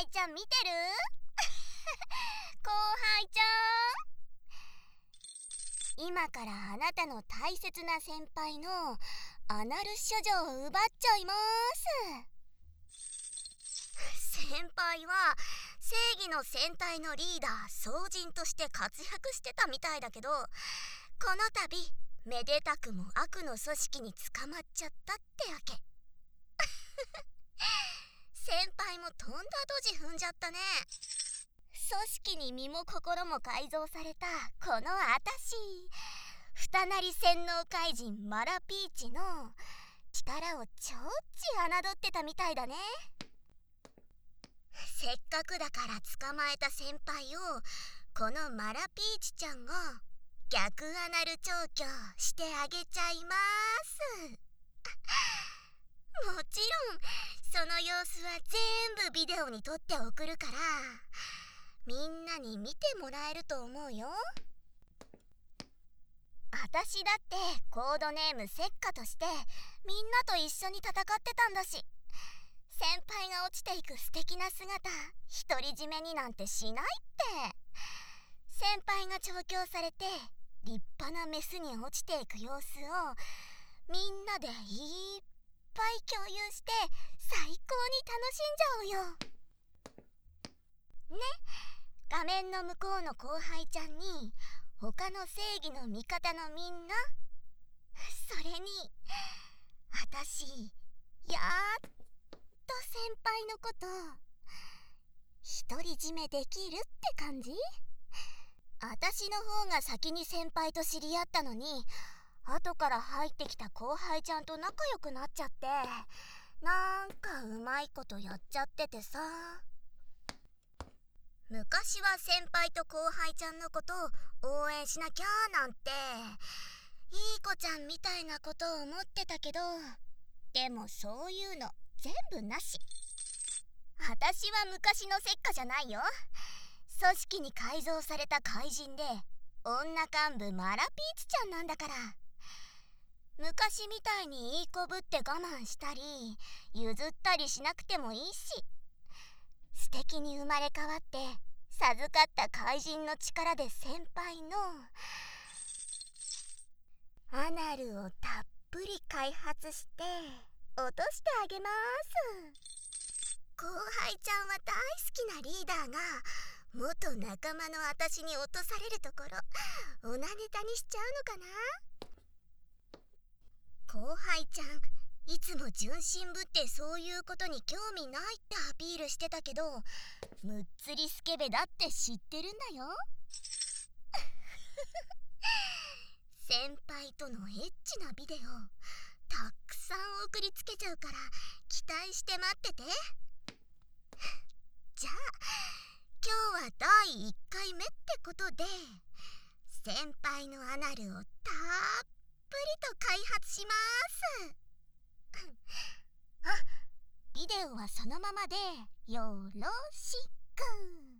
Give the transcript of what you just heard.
輩ちゃん見てる後輩ちゃん、今からあなたの大切な先輩のアナル処女を奪っちゃいます。先輩は正義の戦隊のリーダー総人として活躍してたみたいだけど、この度めでたくも悪の組織に捕まっちゃったってわけ先輩もとんだドジ踏んじゃったね。組織に身も心も改造されたこのあたし、二なり洗脳怪人マラピーチの力をちょっち侮ってたみたいだね。せっかくだから捕まえた先輩をこのマラピーチちゃんが逆アナル調教してあげちゃいますもちろんその様子は全部ビデオに撮って送るから、みんなに見てもらえると思うよ。あたしだってコードネームセッカとしてみんなと一緒に戦ってたんだし、先輩が落ちていく素敵な姿独り占めになんてしないって。先輩が調教されて立派なメスに落ちていく様子をみんなでいっぱい共有して最高に楽しんじゃおうよね。画面の向こうの後輩ちゃんに他の正義の味方のみんな、それにあたしやっと先輩のこと独り占めできるって感じ。あたしの方が先に先輩と知り合ったのに、後から入ってきた後輩ちゃんと仲良くなっちゃって、なんかうまいことやっちゃっててさ。昔は先輩と後輩ちゃんのことを応援しなきゃなんていい子ちゃんみたいなことを思ってたけど、でもそういうの全部なし。あたしは昔のセッカじゃないよ。組織に改造された怪人で女幹部マラピーチちゃんなんだから。昔みたいにいい子ぶって我慢したり譲ったりしなくてもいいし、素敵に生まれ変わって授かった怪人の力で先輩のアナルをたっぷり開発して落としてあげます。後輩ちゃんは大好きなリーダーが元仲間の私に落とされるところオナネタにしちゃうのかな。後輩ちゃんいつも純真ぶってそういうことに興味ないってアピールしてたけど、むっつりスケベだって知ってるんだよ先輩とのエッチなビデオたくさん送りつけちゃうから期待して待ってて。じゃあ今日は第1回目ってことで先輩のアナルをたっぷりと開発しますあ、ビデオはそのままでよろしく。